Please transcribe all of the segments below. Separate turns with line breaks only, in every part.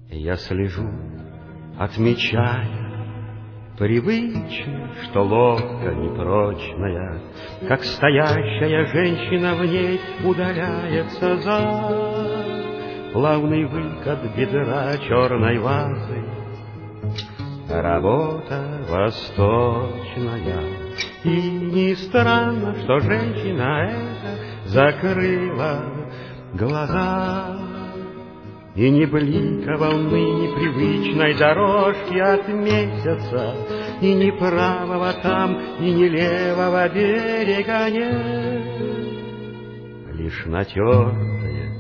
Я слежу, отмечая привычно, что лодка непрочная, как стоящая женщина в ней удаляется за плавный выкат бедра черной вазы. Работа восточная, и не странно, что женщина эта закрыла глаза. И ни блика волны непривычной дорожки от месяца, и ни правого там, и ни левого берега нет. Лишь натертое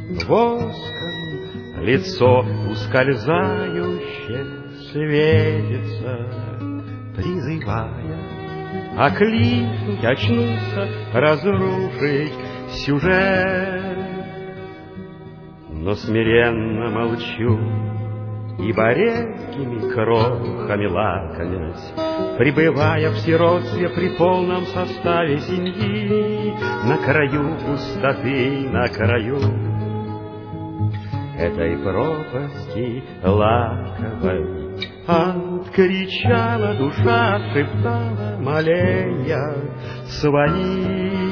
воском лицо ускользающее светится, призывая окликнуть, очнуться, разрушить сюжет. Но смиренно молчу, ибо редкими крохами лакомясь, пребывая в сиротстве при полном составе семьи, на краю пустоты, на краю этой пропасти лаковой, откричала душа, шептала, моленья свои.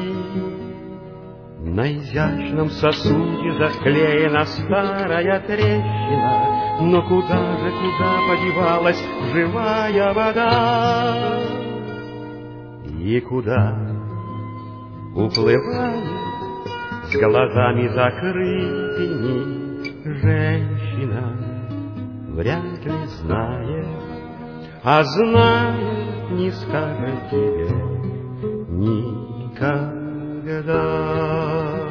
На изящном сосуде заклеена старая трещина, но куда подевалась живая вода? И куда уплывает с глазами закрытыми женщина, вряд ли знает, а знает, не скажет тебе никогда.